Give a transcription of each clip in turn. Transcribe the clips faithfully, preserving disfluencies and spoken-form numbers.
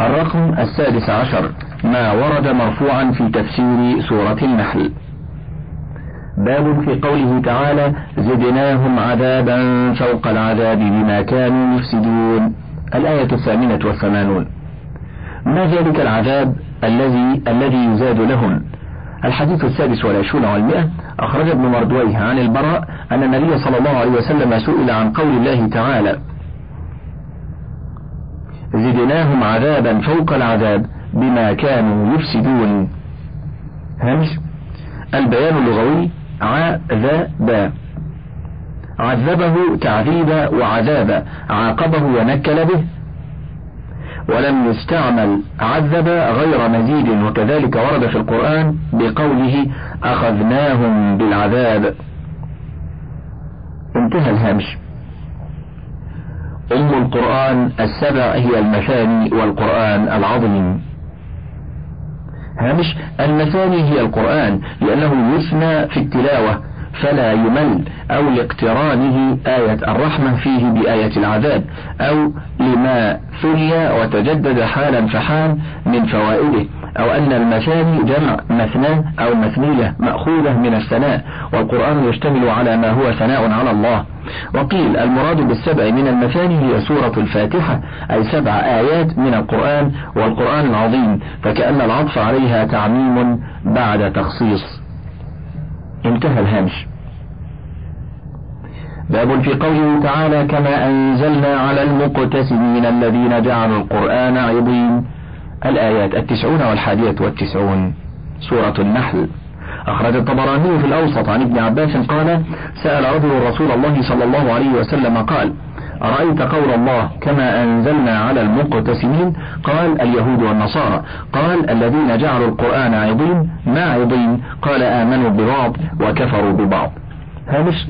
الرقم السادس عشر ما ورد مرفوعا في تفسير سورة النحل. باب في قوله تعالى زدناهم عذابا فوق العذاب بما كانوا يفسدون. الآية الثامنة والثمانون. ما ذلك العذاب الذي الذي يزاد لهم؟ الحديث السادس والعشرون والمئة. أخرج ابن مردويه عن البراء أن النبي صلى الله عليه وسلم سئل عن قول الله تعالى زدناهم عذابا فوق العذاب بما كانوا يفسدون. همش. البيان اللغوي عذاب، عذبه تعذيبا وعذابا، عاقبه ونكل به، ولم يستعمل عذب غير مزيد، وكذلك ورد في القرآن بقوله أخذناهم بالعذاب. انتهى الهامش. أم القرآن السبع هي المثاني والقرآن العظيم. هامش. المثاني هي القرآن لأنه يثنى في التلاوة فلا يمل، أو لاقترانه آية الرحمة فيه بآية العذاب، أو لما ثني وتجدد حالا فحال من فوائده، أو أن المثاني جمع مثناه أو مثنية مأخوذة من الثناء، والقرآن يشتمل على ما هو ثناء على الله. وقيل المراد بالسبع من المثاني هي سورة الفاتحة، أي سبع آيات من القرآن والقرآن العظيم، فكأن العطف عليها تعميم بعد تخصيص. انتهى الهامش. باب في قوله تعالى كما أنزلنا على المقتسمين الذين جعلوا القرآن عضين. الآيات التسعون والحادية والتسعون. سورة النحل. أخرج الطبراني في الأوسط عن ابن عباس قال سأل رجل رسول الله صلى الله عليه وسلم قال أرأيت قول الله كما أنزلنا على المقتسمين؟ قال اليهود والنصارى. قال الذين جعلوا القرآن عضين. ما عضين؟ قال آمنوا ببعض وكفروا ببعض. هامش.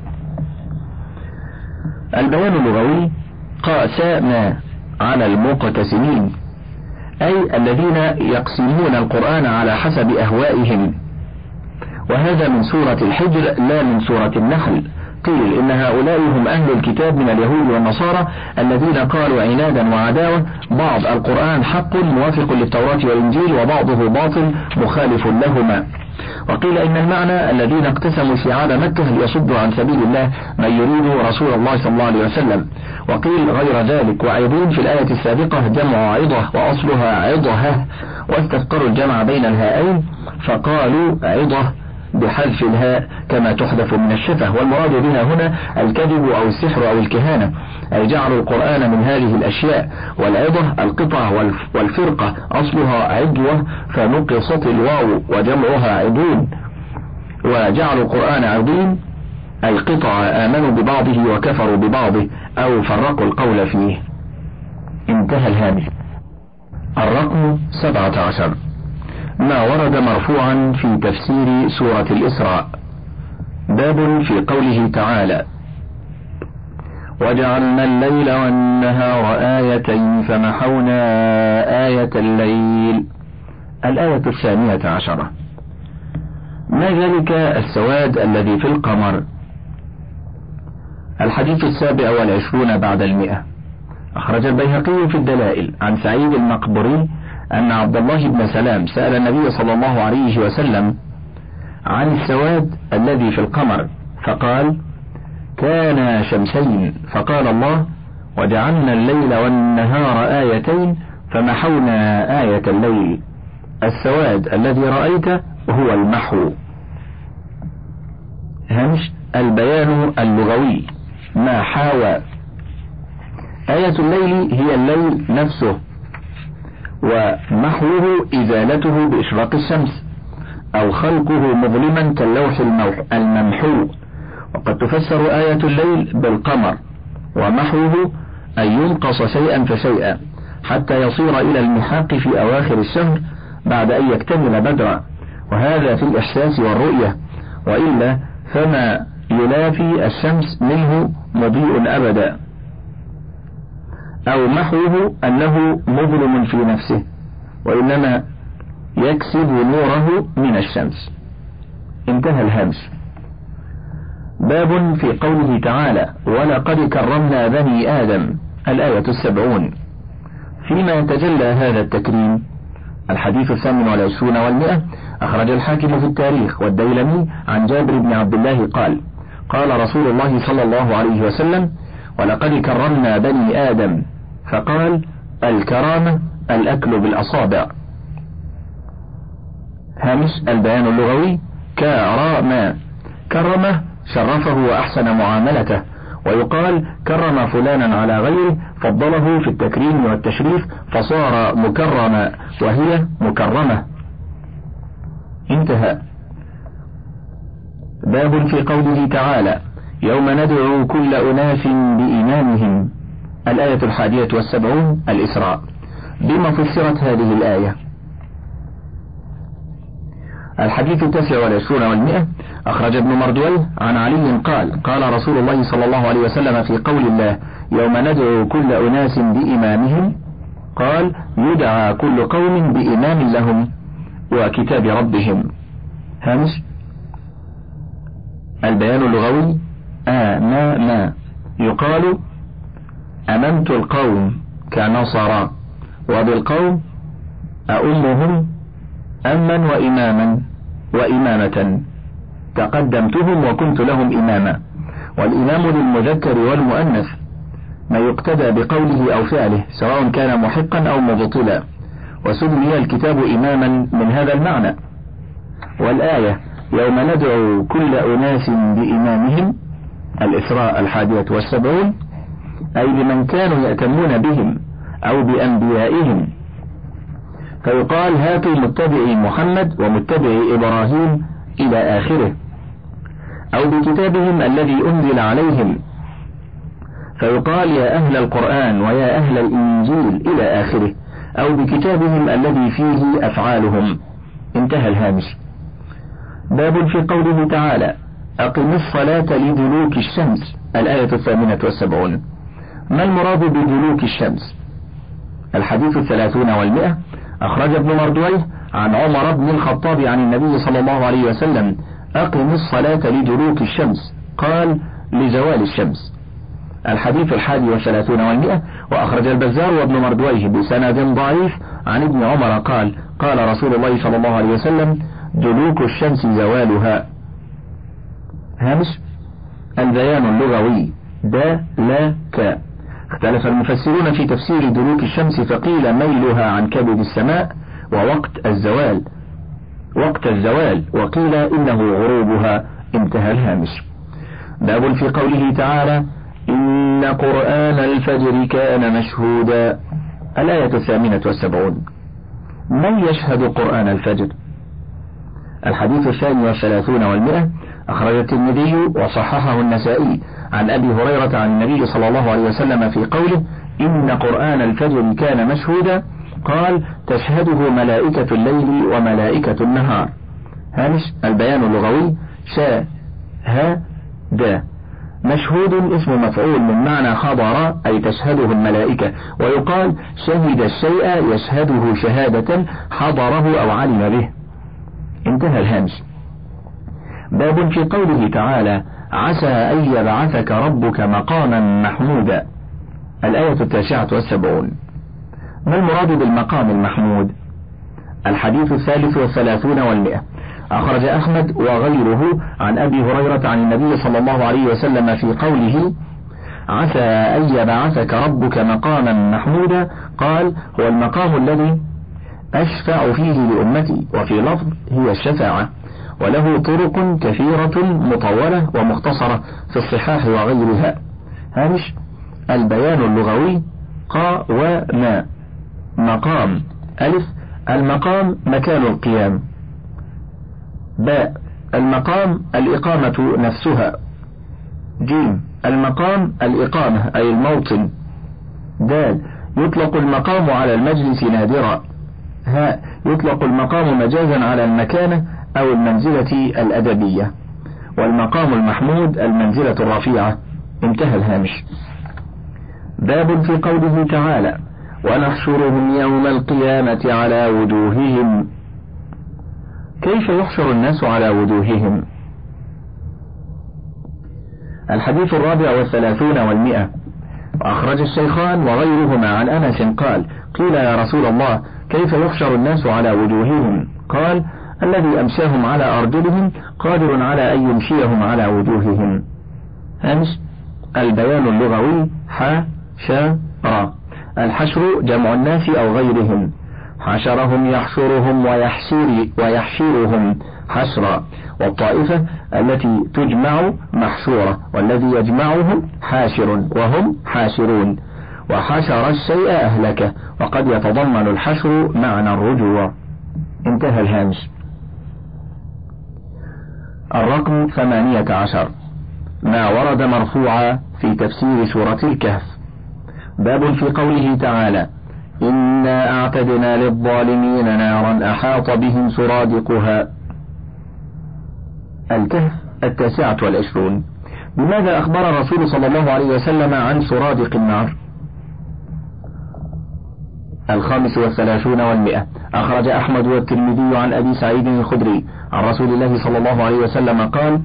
البيان اللغوي قاسما على المقتسمين، أي الذين يقسمون القرآن على حسب أهوائهم، وهذا من سورة الحجر لا من سورة النحل. قيل إن هؤلاء هم أهل الكتاب من اليهود والنصارى الذين قالوا عنادا وعداوة بعض القرآن حق موافق للتوراة والإنجيل وبعضه باطل مخالف لهما. وقيل إن المعنى الذين اقتسموا شعاب مكة ليصدوا عن سبيل الله من يريد رسول الله صلى الله عليه وسلم. وقيل غير ذلك. وعيضين في الآية السابقة جمع عضة وأصلها عضها، واستذكروا الجمع بين الهائين فقالوا عضة بحذف الهاء كما تحذف من الشفة، والمراد بها هنا الكذب أو السحر أو الكهانة، أي جعلوا القرآن من هذه الأشياء. والعضة القطعة والفرقة أصلها عضوة فنقصت الواو وجمعها عضون، وجعلوا القرآن عضين أي قطع آمنوا ببعضه وكفروا ببعضه أو فرقوا القول فيه. انتهى الهامش. الرقم سبعة عشر ما ورد مرفوعا في تفسير سورة الإسراء. باب في قوله تعالى وجعلنا الليل والنهار آيتين فمحونا آية الليل. الآية الثانية عشرة. ما ذلك السواد الذي في القمر؟ الحديث السابع والعشرون بعد المئة. أخرج البيهقي في الدلائل عن سعيد المقبري أن عبد الله بن سلام سأل النبي صلى الله عليه وسلم عن السواد الذي في القمر فقال كان شمسين، فقال الله وجعلنا الليل والنهار آيتين فمحونا آية الليل. السواد الذي رأيته هو المحو. همش. البيان اللغوي ما حاوى. آية الليل هي الليل نفسه، ومحوه إزالته بإشراق الشمس أو خلقه مظلما كاللوح الممحو. وقد تفسر آية الليل بالقمر، ومحوه أن ينقص شيئا فشيئا حتى يصير إلى المحاق في أواخر الشهر بعد أن يكتمل بدرا، وهذا في الإحساس والرؤية، وإلا فما يلافي الشمس منه مضيء أبدا. أو محوه أنه مظلم في نفسه وإنما يكسب نوره من الشمس. انتهى الهامش. باب في قوله تعالى ولقد كرمنا بني آدم. الآية السبعون. فيما يتجلى هذا التكريم. الحديث الثامن والعشرون والمئة أخرج الحاكم في التاريخ والديلمي عن جابر بن عبد الله قال قال رسول الله صلى الله عليه وسلم: ولقد كرمنا بني آدم. فقال: الكرامة الأكل بالأصابع. هامش البيان اللغوي: كرم، كرمه شرفه وأحسن معاملته، ويقال كرم فلانا على غيره، فضله في التكريم والتشريف فصار مكرما، وهي مكرمة. انتهى. باب في قوله تعالى: يوم ندعو كل أناس بإمامهم. الآية الحادية والسبعون، الإسراء. بما فسرت هذه الآية؟ الحديث التاسع والعشرون والمئة أخرج ابن مردويه عن علي قال قال رسول الله صلى الله عليه وسلم في قول الله: يوم ندعو كل أناس بإمامهم، قال: يدعى كل قوم بإمام لهم وكتاب ربهم. هامش البيان اللغوي: آمام، يقال أممت القوم كنصرا، وبالقوم أؤمهم أما وإماما وإمامة، تقدمتهم وكنت لهم إماما. والإمام للمذكر والمؤنث ما يقتدى بقوله أو فعله سواء كان محقا أو مبطلا، وسمي الكتاب إماما من هذا المعنى. والآية: يوم ندعو كل أناس بإمامهم، الإسراء الحادية والسبعون، أي بمن كانوا يأتمون بهم أو بأنبيائهم، فيقال: هاتوا متبعي محمد ومتبعي إبراهيم إلى آخره، أو بكتابهم الذي أنزل عليهم، فيقال: يا أهل القرآن ويا أهل الإنجيل إلى آخره، أو بكتابهم الذي فيه أفعالهم. انتهى الهامش. باب في قوله تعالى: أقم الصلاة لدلوك الشمس. الآية الثامنة والسبعون. ما المراد بدلوك الشمس؟ الحديث الثلاثون والمئة أخرج ابن مردويه عن عمر بن الخطاب عن النبي صلى الله عليه وسلم: أقم الصلاة لدلوك الشمس، قال: لزوال الشمس. الحديث الحادي والثلاثون والمئة وأخرج البزار وابن مردويه بسند ضعيف عن ابن عمر قال: قال رسول الله صلى الله عليه وسلم: دلوك الشمس زوالها. هامش البيان اللغوي: دا لا ك. اختلف المفسرون في تفسير دلوك الشمس، فقيل ميلها عن كبد السماء ووقت الزوال وقت الزوال وقيل إنه غروبها. انتهى الهامش. باب في قوله تعالى: إن قرآن الفجر كان مشهودا. الآية الثامنة والسبعون. من يشهد قرآن الفجر؟ الحديث الثاني والثلاثون والمئة أخرج الترمذي وصححه النسائي عن أبي هريرة عن النبي صلى الله عليه وسلم في قوله: إن قرآن الفجر كان مشهودا، قال: تشهده ملائكة الليل وملائكة النهار. هامش البيان اللغوي: شا ها دا. مشهود اسم مفعول من معنى خبر، أي تشهده الملائكة، ويقال شهد الشيء يشهده شهادة حضره أو علم به. انتهى الهامش. باب في قوله تعالى: عسى أن يبعثك ربك مقاما محمودا. الآية التاسعة والسبعون. ما المراد بالمقام المحمود؟ الحديث الثالث والثلاثون والمئة أخرج أحمد وغيره عن أبي هريرة عن النبي صلى الله عليه وسلم في قوله: عسى أن يبعثك ربك مقاما محمودا، قال: هو المقام الذي أشفع فيه لأمتي، وفي لفظ هي الشفاعة، وله طرق كثيرة مطولة ومختصرة في الصحاح وغيرها. هامش البيان اللغوي: قا وما. مقام: ألف المقام مكان القيام. باء المقام الإقامة نفسها. جيم المقام الإقامة أي الموطن. دال يطلق المقام على المجلس نادرا. هاء يطلق المقام مجازا على المكانة أو المنزلة الأدبية. والمقام المحمود المنزلة الرفيعة. انتهى الهامش. باب في قوله تعالى: ونحشرهم يوم القيامة على وجوههم. كيف يحشر الناس على وجوههم؟ الحديث الرابع والثلاثون والمئة أخرج الشيخان وغيرهما عن أنس قال: قيل يا رسول الله كيف يحشر الناس على وجوههم؟ قال الذي أمشاهم على أرجلهم قادر على أن يمشيهم على وجوههم. هامش البيان اللغوي حشر. الحشر جمع الناس أو غيرهم، حشرهم يحشرهم ويحشر ويحشرهم حشرا، والطائفة التي تجمع محشورة، والذي يجمعهم حاشر وهم حاشرون. وحشر الشيء أهلكه، وقد يتضمن الحشر معنى الرجوع. انتهى الهامش. الرقم ثمانية عشر ما ورد مرفوعا في تفسير سورة الكهف. باب في قوله تعالى إنا أعتدنا للظالمين نارا أحاط بهم سرادقها. الكهف التاسعة والعشرون. بماذا أخبر الرسول صلى الله عليه وسلم عن سرادق النار؟ الخامس والثلاثون والمئة. أخرج أحمد والترمذي عن أبي سعيد الخدري عن رسول الله صلى الله عليه وسلم قال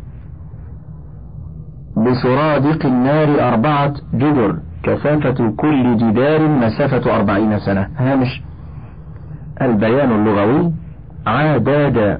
بسرادق النار أربعة جدر كثافة كل جدار مسافة أربعين سنة. هامش البيان اللغوي عدادا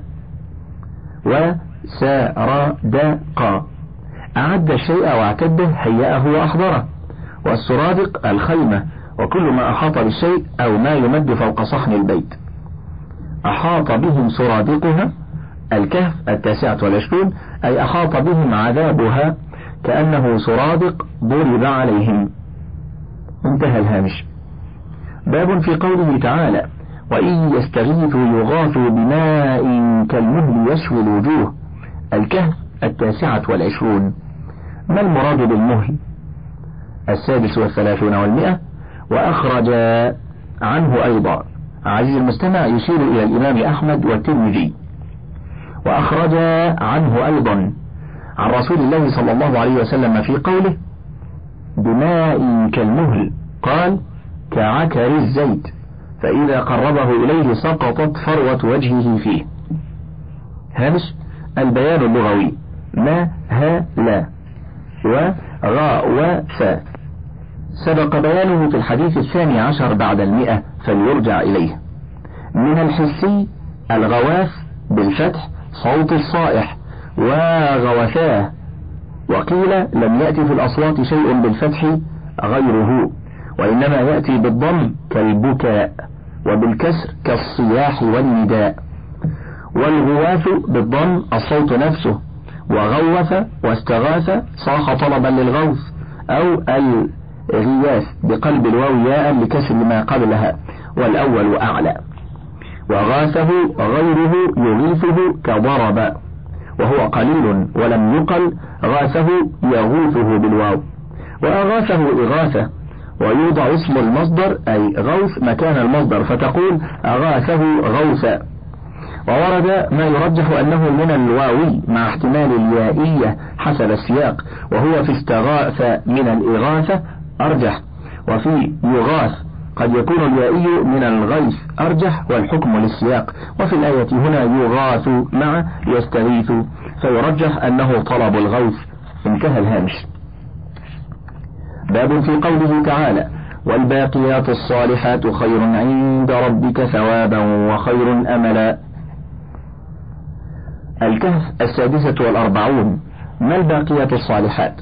وسردقا، أعد الشيء واعتده هيأه وأحضره. والسرادق الخيمة وكل ما أحاط بالشيء أو ما يمد فوق صحن البيت. أحاط بهم سرادقها الكهف التاسعة والعشرون، أي أحاط بهم عذابها كأنه سرادق ضرب عليهم. انتهى الهامش. باب في قوله تعالى وإن يستغيثوا يغاثوا بماء كالمهل يشوي الوجوه. الكهف التاسعة والعشرون. ما المراد بالمهل؟ السادس والثلاثون والمئة. وأخرج عنه أيضا عزيز المستمع يشير إلى الإمام أحمد والترمذي. وأخرج عنه أيضا عن رسول الله صلى الله عليه وسلم في قوله بماء كالمهل قال كعكر الزيت، فإذا قربه إليه سقطت فروة وجهه فيه. هامش البيان اللغوي ما ها لا وغا وفا، سبق بيانه في الحديث الثاني عشر بعد المئة فليرجع إليه. من الحسي الغواث بالفتح صوت الصائح وغوثاه، وقيل لم يأتي في الأصوات شيء بالفتح غيره، وإنما يأتي بالضم كالبكاء وبالكسر كالصياح والنداء. والغواث بالضم الصوت نفسه، وغوث واستغاث صاح طلبا للغوث أو الغياث بقلب الواو ياء لكسر ما قبلها، والأول أعلى. وغاثه غيره يغيثه كضرب وهو قليل، ولم يقل غاثه يغوثه بالواو. وأغاثه إغاثة، ويوضع اسم المصدر أي غوث مكان المصدر فتقول أغاثه غوثا. وورد ما يرجح أنه من الواوي مع احتمال اليائية حسب السياق، وهو في استغاث من الإغاثة أرجح، وفي يغاث قد يكون اليائي من الغيث أرجح، والحكم للسياق. وفي الآية هنا يغاث مع يستغيث، فيرجح أنه طلب الغوث. انتهى الهامش. باب في قوله تعالى والباقيات الصالحات خير عند ربك ثوابا وخير أملا. الكهف السادسة والأربعون. ما الباقيات الصالحات؟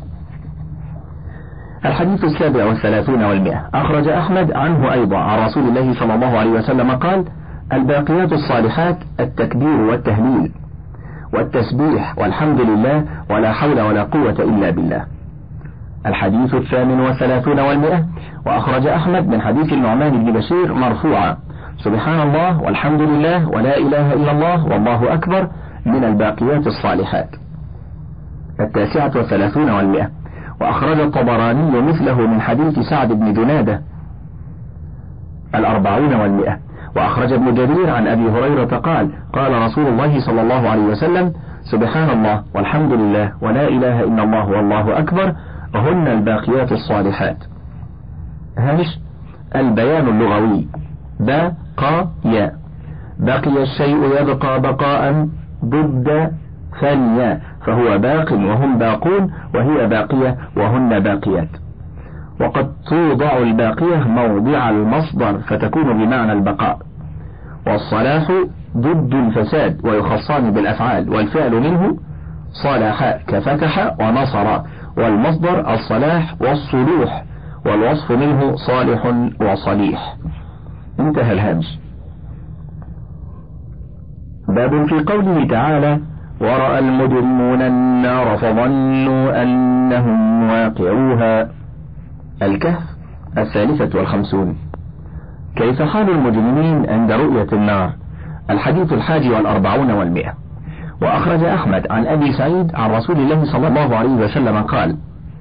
الحديث السابع والثلاثون والمئة. أخرج أحمد عنه أيضا عن رسول الله صلى الله عليه وسلم قال الباقيات الصالحات التكبير والتهليل والتسبيح والحمد لله ولا حول ولا قوة إلا بالله. الحديث الثامن والثلاثون والمئة. وأخرج أحمد من حديث النعمان بن بشير مرفوعا سبحان الله والحمد لله ولا إله إلا الله والله أكبر من الباقيات الصالحات. التاسعة والثلاثون والمئة. وأخرج الطبراني مثله من حديث سعد بن جنادة. الأربعون والمئة. وأخرج ابن جرير عن أبي هريرة قال قال رسول الله صلى الله عليه وسلم سبحان الله والحمد لله ولا إله إلا الله والله أكبر هن الباقيات الصالحات. هامش البيان اللغوي بقايا، بقي الشيء يبقى بقاء ضد ثانية، فهو باق وهم باقون، وهي باقية وهن باقيات. وقد توضع الباقية موضع المصدر فتكون بمعنى البقاء. والصلاح ضد الفساد ويخصان بالأفعال، والفعل منه صالح كفتح ونصر، والمصدر الصلاح والصلوح، والوصف منه صالح وصليح. انتهى الهامش. باب في قوله تعالى: ورأى المجرمون النار فظنوا أنهم واقعوها. الكهف الثالثة والخمسون. كيف حال المجرمين عند رؤية النار؟ الحديث الحادي والأربعون والمئة. وأخرج أحمد عن أبي سعيد عن رسول الله صلى الله عليه وسلم قال: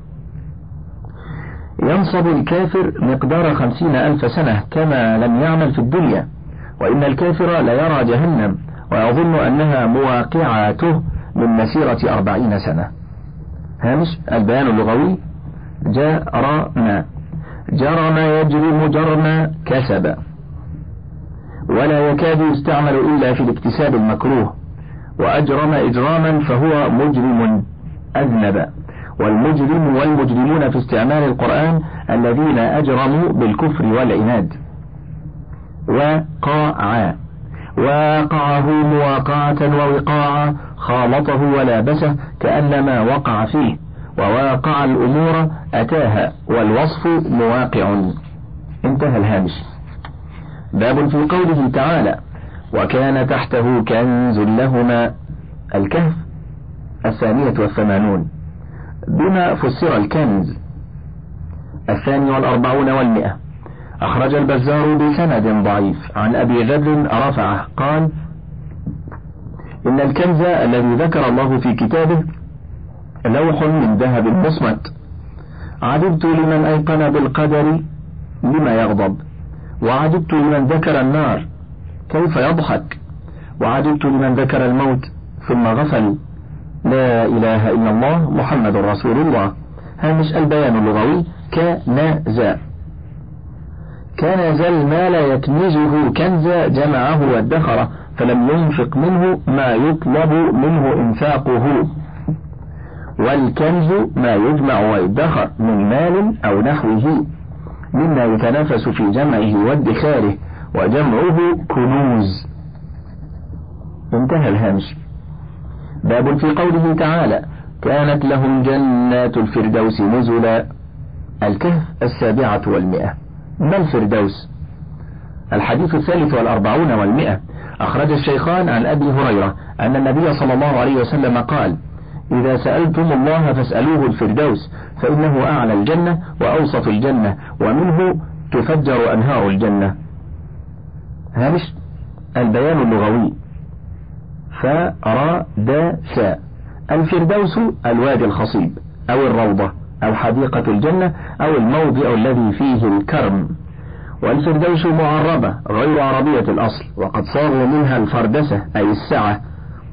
ينصب الكافر مقدار خمسين ألف سنة كما لم يعمل في الدنيا، وإن الكافر ليرى جهنم ويظن أنها مواقعاته من مسيرة أربعين سنة. هامش البيان اللغوي: جرم، جرم يجرم جرم كسب، ولا يكاد يستعمل إلا في الاكتساب المكروه. وأجرم إجراما فهو مجرم أذنب. والمجرم والمجرمون في استعمال القرآن الذين أجرموا بالكفر والعناد. وقاع، واقعه مواقعة ووقاعة، خالطه ولابسه كأنما وقع فيه. وواقع الأمور أتاها، والوصف مواقع. انتهى الهامش. باب في قوله تعالى: وكان تحته كنز لهما. الكهف الثانية والثمانون. بما فسر الكنز؟ الثاني والأربعون والمئة. أخرج البزار بسند ضعيف عن أبي ذر رفعه قال: إن الكنز الذي ذكر الله في كتابه لوح من ذهب مصمت. عجبت لمن أيقن بالقدر لما يغضب، وعجبت لمن ذكر النار كيف يضحك، وعجبت لمن ذكر الموت ثم غفل. لا إله إلا الله محمد رسول الله. هامش البيان اللغوي: كنز، كنز المال يكنزه كنزا، جمعه وادخره فلم ينفق منه ما يطلب منه إنفاقه. والكنز ما يجمع ويدخر من مال أو نحوه مما يتنافس في جمعه وادخاره، وجمعه كنوز. انتهى الهامش. باب في قوله تعالى: كانت لهم جنات الفردوس نزلا. الكهف السابعة والمئة. ما الفردوس؟ الحديث الثالث والأربعون والمئة. أخرج الشيخان عن أبي هريرة أن النبي صلى الله عليه وسلم قال: إذا سألتم الله فاسألوه الفردوس، فإنه أعلى الجنة وأوسط الجنة، ومنه تفجر أنهار الجنة. هامش البيان اللغوي: فردس. الفردوس الوادي الخصيب أو الروضة أو حديقة الجنة أو الموضع الذي فيه الكرم. والفردوس معربة غير عربية الأصل، وقد صاروا منها الفردسة أي السعة،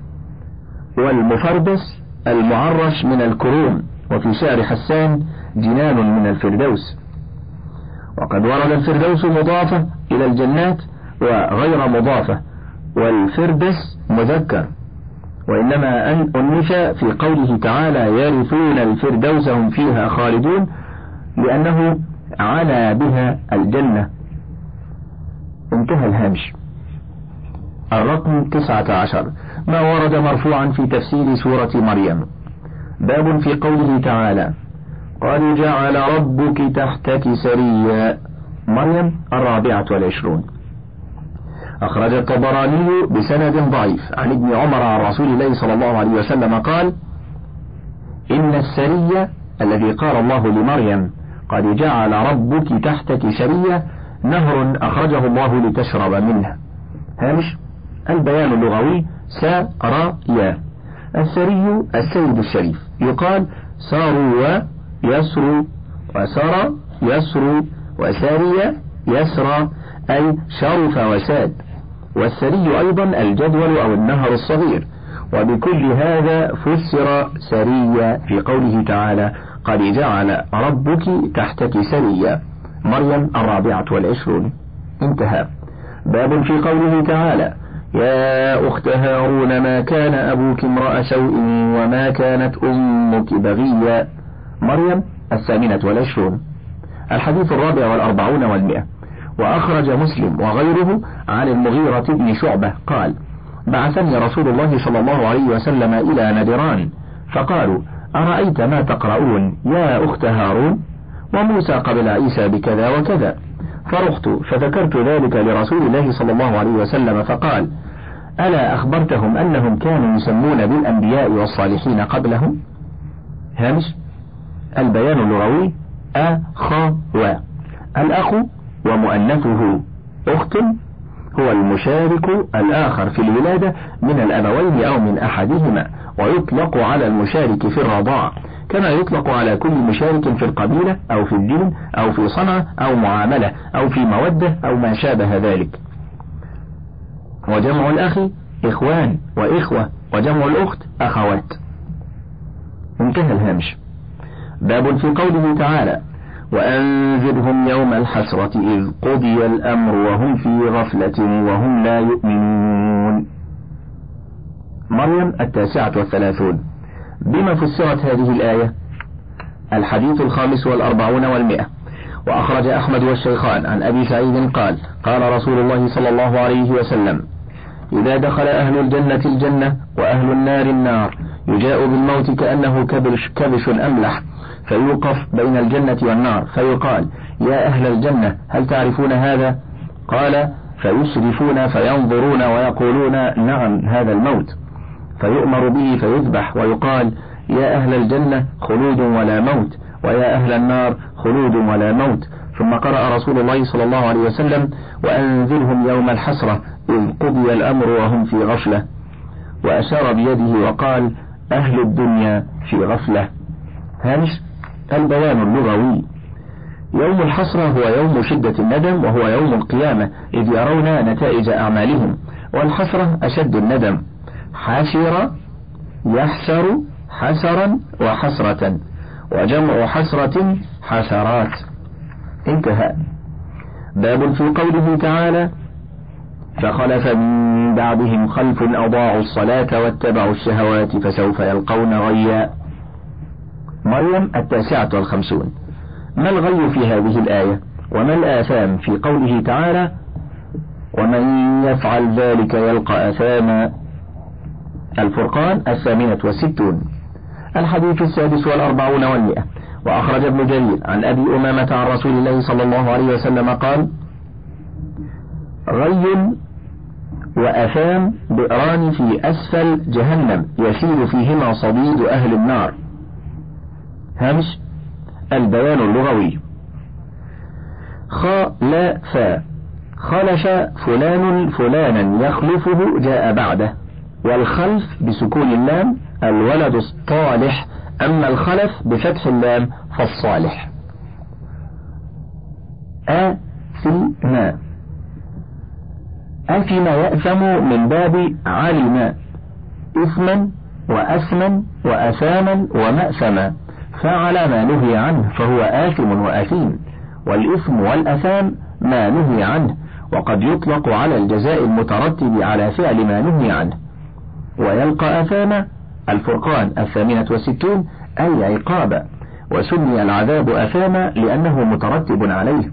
والمفردس المعرش من الكروم. وفي شعر حسان: جنان من الفردوس. وقد ورد الفردوس مضافة إلى الجنات وغير مضافة، والفردس مذكر، وإنما أنث في قوله تعالى: يرثون الفردوس هم فيها خالدون، لأنه عنا بها الجنة. انتهى الهامش. الرقم تسعة عشر. ما ورد مرفوعا في تفسير سورة مريم. باب في قوله تعالى: قد جعل ربك تحتك سريا. مريم الرابعة والعشرون. أخرج الطبراني بسند ضعيف عن ابن عمر عن رسول الله صلى الله عليه وسلم قال: إن السرية الذي قال الله لمريم قد جعل ربك تحتك سريا نهر أخرجه الله لتشرب منه. هامش البيان اللغوي: سريا. السري السيد الشريف، يقال ساروا يسروا، وسرى يسروا، وساري يسرى، أي شرف وساد. والسري أيضا الجدول أو النهر الصغير. وبكل هذا فسر سريا في قوله تعالى: قد جعل ربك تحتك سريا. مريم الرابعة والعشرون. انتهى. باب في قوله تعالى: يا أخت هارون ما كان أبوك امرأ سوء وما كانت أمك بغيا. مريم الثامنة والعشرون. الحديث الرابع والأربعون والمئة. وأخرج مسلم وغيره عن المغيرة بن شعبة قال: بعثني رسول الله صلى الله عليه وسلم إلى نجران فقالوا: أرأيت ما تقرؤون يا أخت هارون؟ وموسى قبل عيسى بكذا وكذا. فرحت فذكرت ذلك لرسول الله صلى الله عليه وسلم فقال: ألا أخبرتهم أنهم كانوا يسمون بالأنبياء والصالحين قبلهم؟ هامش: البيان اللغوي أخ و، الأخ ومؤنثه أخت هو المشارك الآخر في الولادة من الأبوين أو من أحدهما، ويطلق على المشارك في الرضاعة كما يطلق على كل مشارك في القبيلة أو في الدين أو في صنعة أو معاملة أو في مودة أو ما شابه ذلك. وجمع الأخ إخوان وإخوة، وجمع الأخت أخوات. انتهى الهامش. باب في قوله تعالى: وأنذرهم يوم الحسرة إذ قضي الأمر وهم في غفلة وهم لا يؤمنون. مريم التاسعة والثلاثون. بما فسرت هذه الآية؟ الحديث الخامس والأربعون والمئة. وأخرج أحمد والشيخان عن أبي سعيد قال: قال رسول الله صلى الله عليه وسلم: إذا دخل أهل الجنة الجنة وأهل النار النار يجاء بالموت كأنه كبش, كبش أملح، فيوقف بين الجنة والنار فيقال: يا أهل الجنة هل تعرفون هذا؟ قال: فيشرفون فينظرون ويقولون: نعم هذا الموت. فيؤمر به فيذبح ويقال: يا أهل الجنة خلود ولا موت، ويا أهل النار خلود ولا موت. ثم قرأ رسول الله صلى الله عليه وسلم: وأنذرهم يوم الحسرة إذ قضي الأمر وهم في غفلة، وأشار بيده وقال: أهل الدنيا في غفلة. هامش: البيان اللغوي. يوم الحسرة هو يوم شدة الندم، وهو يوم القيامة إذ يرون نتائج أعمالهم، والحسرة أشد الندم. حاشر يحسر حسرا وحسرة، وجمع حسرة حسرات. انتهى. باب في قوله تعالى: فخلف من بعدهم خلف أضاعوا الصلاة واتبعوا الشهوات فسوف يلقون غيا. مريم التاسعة والخمسون. ما الغي في هذه الآية؟ وما الآثام في قوله تعالى: ومن يفعل ذلك يلقى أثاما؟ الفرقان الثامنة والستون. الحديث السادس والأربعون والمئة. وأخرج ابن جرير عن أبي أمامة عن رسول الله صلى الله عليه وسلم قال: غي وأثام بئران في أسفل جهنم يسير فيهما صديد أهل النار. هامش: البيان اللغوي. خلف خلش فلان فلانا يخلفه جاء بعده، والخلف بسكون اللام الولد الصالح، أما الخلف بفتح اللام فالصالح. آثما أثم يأثم من باب علم، إثما وأثما وأثاما ومأثما، فعل ما نهي عنه فهو آثم وأثيم، والإثم والأثام ما نهي عنه، وقد يطلق على الجزاء المترتب على فعل ما نهي عنه. ويلقى أثاما الفرقان الثامنة والستون أي عقابا، وسمي العذاب أثاما لأنه مترتب عليه.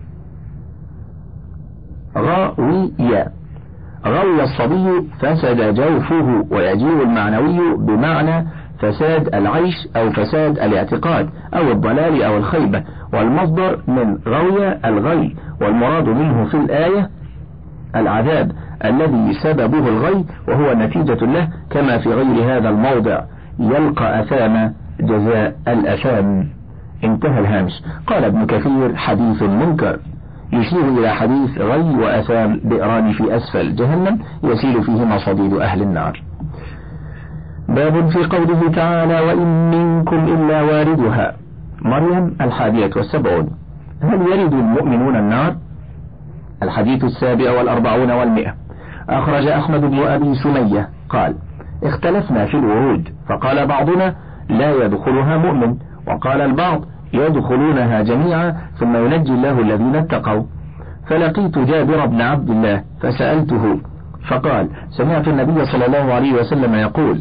غاوية غوي الصبي فسد جوفه، ويجيء المعنوي بمعنى فساد العيش أو فساد الاعتقاد أو الضلال أو الخيبة، والمصدر من غوي الغي، والمراد منه في الآية العذاب الذي سببه الغي وهو نتيجة له، كما في غير هذا الموضع: يلقى أثام جزاء الأثام. انتهى الهامش. قال ابن كثير: حديث منكر، يشير إلى حديث غي وأثام بئران في أسفل جهنم يسيل فيهما صديد أهل النار. باب في قوله تعالى: وإن منكم إلا واردها. مريم الحادية والسبعون. هل يرد المؤمنون النار؟ الحديث السابع والأربعون والمئة. أخرج أحمد بن أبي سمية قال: اختلفنا في الورود، فقال بعضنا: لا يدخلها مؤمن، وقال البعض: يدخلونها جميعا ثم ينجي الله الذين اتقوا. فلقيت جابر بن عبد الله فسألته فقال: سمعت النبي صلى الله عليه وسلم يقول: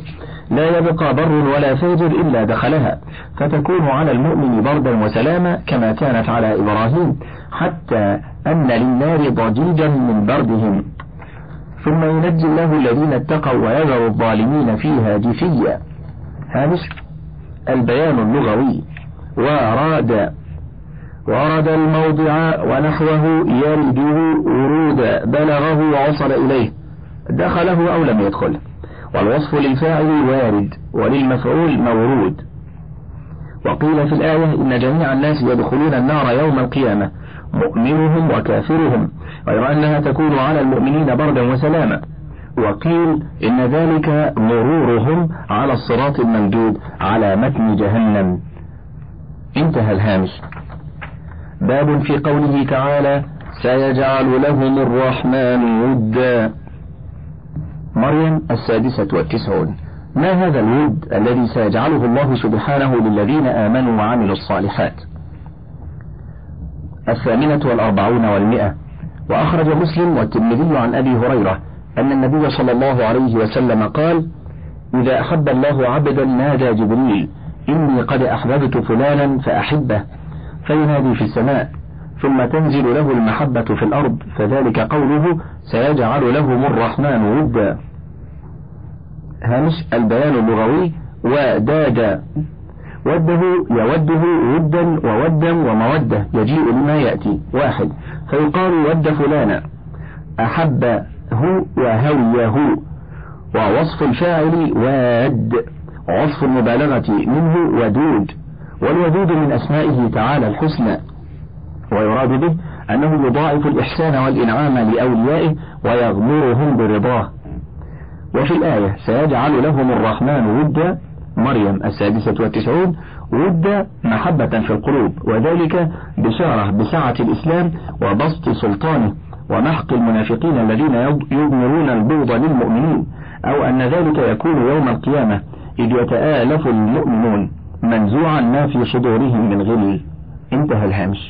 لا يبقى بر ولا فاجر إلا دخلها، فتكون على المؤمن بردا وسلاما كما كانت على إبراهيم، حتى أن للنار ضجيجا من بردهم. ثم ينجي الله الذين اتقوا ويذر الظالمين فيها جثيا. هامش البيان اللغوي. وراد ورد الموضع ونحوه يرده ورود، بلغه ووصل إليه، دخله أو لم يدخله. والوصف للفاعل وارد وللمفعول مورود. وقيل في الآية إن جميع الناس يدخلون النار يوم القيامة، مؤمنهم وكافرهم، غير أنها تكون على المؤمنين بردا وسلاما. وقيل إن ذلك مرورهم على الصراط الممدود على متن جهنم. انتهى الهامش. باب في قوله تعالى سيجعل لهم الرحمن ودا. مريم السادسة والتسعون. ما هذا الود الذي سيجعله الله سبحانه للذين آمنوا وعملوا الصالحات؟ الثامنة والأربعون والمئة. وأخرج مسلم والترمذي عن أبي هريرة أن النبي صلى الله عليه وسلم قال: إذا أحب الله عبدا نادى جبريل: إني قد أحببت فلانا فأحبه، فينادي في السماء، ثم تنزل له المحبة في الأرض، فذلك قوله سيجعل لهم الرحمن ودا. هامش البيان اللغوي. وداد وده يوده ودا وودا ومودة يجيء لما يأتي. واحد، فيقال ود فلانا، أحبه وهويه. ووصف الفاعل واد، ووصف المبالغة منه ودود، والودود من أسمائه تعالى الحسنى، ويراد به أنه يضاعف الإحسان والإنعام لأوليائه ويغمرهم برضاه. وفي الآية سيجعل لهم الرحمن ودا، مريم السادسة والتسعون، ودا محبة في القلوب، وذلك بشارة بسعة الإسلام وبسط سلطانه ومحق المنافقين الذين يضمرون البغض للمؤمنين، أو أن ذلك يكون يوم القيامة إذ يتآلف المؤمنون منزوعا ما في صدورهم من غل. انتهى الهامش.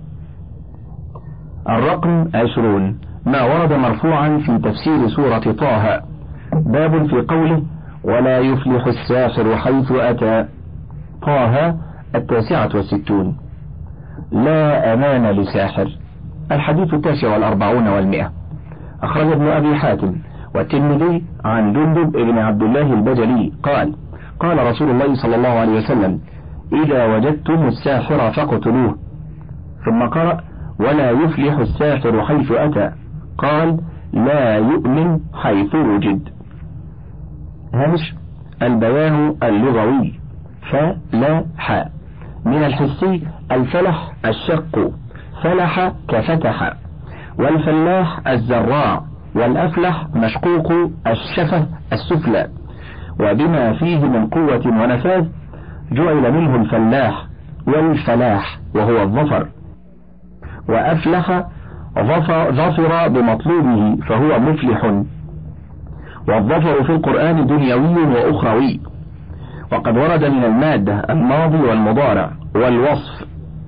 الرقم عشرون. ما ورد مرفوعا في تفسير سورة طه. باب في قوله ولا يفلح الساحر حيث أتى. طه التاسعة والستون. لا أمان لساحر. الحديث التاسع والأربعون والمئة. أخرج ابن أبي حاتم والترمذي عن جندب بن عبد الله البجلي قال: قال رسول الله صلى الله عليه وسلم: إذا وجدتم الساحر فاقتلوه. ثم قرأ: ولا يفلح الساحر حيث أتى. قال: لا يؤمن حيث وجد. هامش البيان اللغوي. فلح من الحسي الفلح الشق، فلح كفتح، والفلاح الزراع، والأفلح مشقوق الشفة السفلى، وبما فيه من قوة ونفاذ جعل منه الفلاح والفلاح وهو الظفر. وأفلح ظفر بمطلوبه فهو مفلح. والظفر في القرآن دنيوي وأخروي، وقد ورد من المادة الماضي والمضارع والوصف.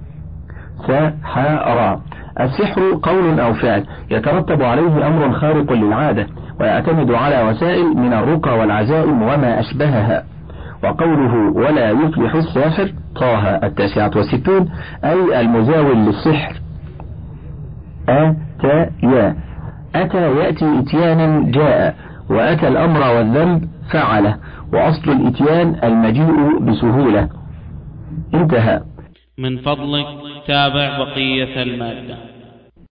سحر. السحر قول أو فعل يترتب عليه أمر خارق للعادة، ويعتمد على وسائل من الرقى والعزائم وما أشبهها. وقوله ولا يفلح الساحر طه التاسعة والستون أي المزاول للسحر. أتى يا أتى يأتي إتيانا جاء، وأتى الأمر والذنب فعله، وأصل الإتيان المجيء بسهولة. انتهى. من فضلك تابع بقية المادة.